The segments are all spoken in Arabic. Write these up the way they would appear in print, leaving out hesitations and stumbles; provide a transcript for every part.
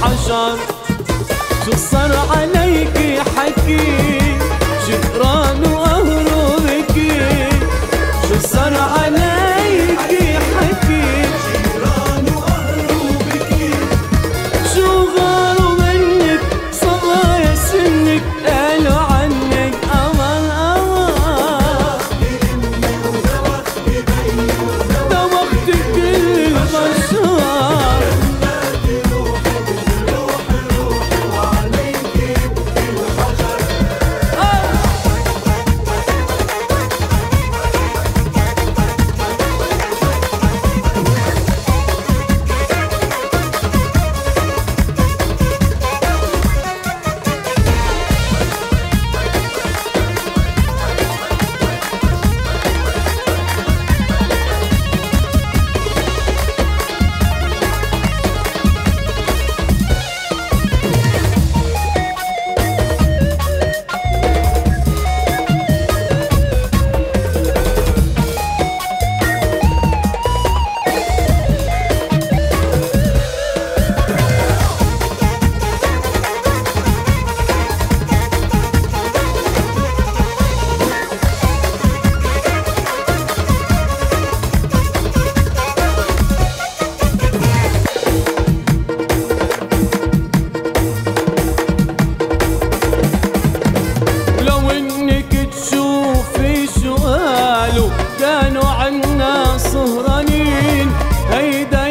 الحجر. شو صار عليكي حكي جدران وقهر بكي، شو صار عليكي حكي جدران وقهر بكي، شو غاروا منك صبايا سنك قالوا عنك أمان أمان. دوختك كل البشر كانوا عنا سهرانين. هيدا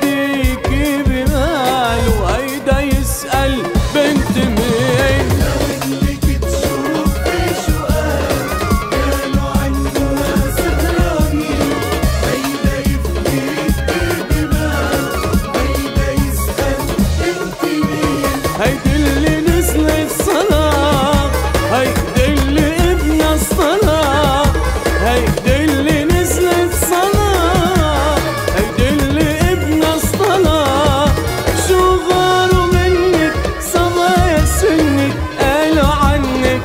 يفديكي بماله، هيدا يسأل بنت مين. لو انك تشوفي شو قال كانوا عنا سهرانين. هيدا يفديكي بماله، هيدا يسأل بنت مين. هيدا اللي نزلت صلاة، هيدا اللي ابن الصلاة، هيدا اللي نزلت صلاة، هيدا اللي ابن الصلاة. شو غاروا منك صبايا سنك قالوا عنك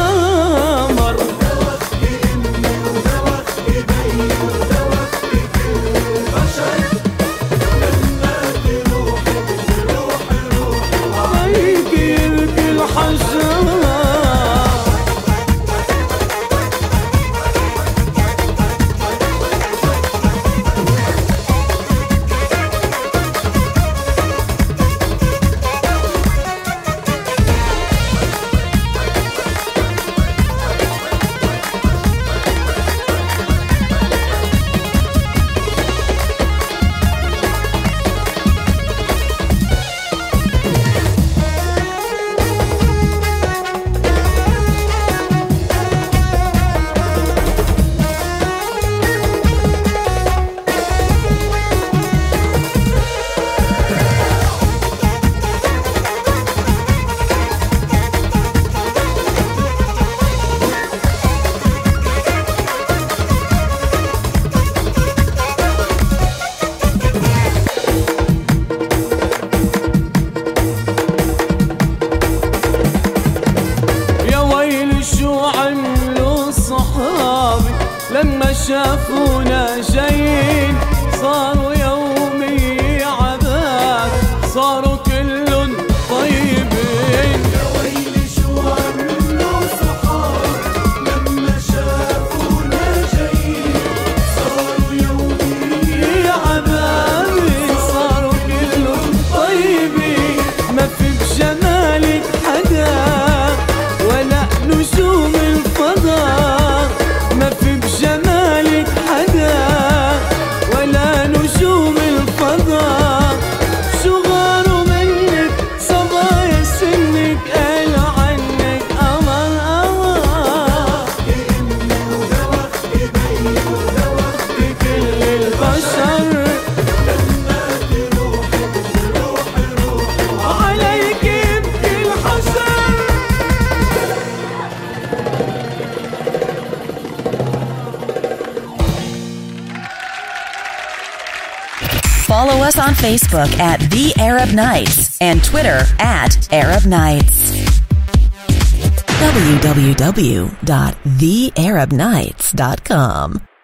قمر. دوختي امي ودوختي بي ودوختي كل البشر. لما تروحي بتروحي روحي وعليكي يبكي الحجر. لما شافونا جايين صاروا يومي عباد، صاروا كلن طيبين. يا ويلي شو عملوا صحاب لما شافونا جايين، صاروا يومي عباد، صاروا كلن طيبين. ما في بجمالك حدا ولا نجوم الفضاء، ما في بجمالك حدا ولا نجوم الفضاء. شو غاروا منك صبايا سنك قالوا عنك قمر قمر. دوختي امي ودوختي بي ودوختي كل البشر. لما تروحي بتروحي روحي وعليكي يبكي الحجر. Follow us on Facebook at The Arab Nights and Twitter at Arab Nights. www.thearabnights.com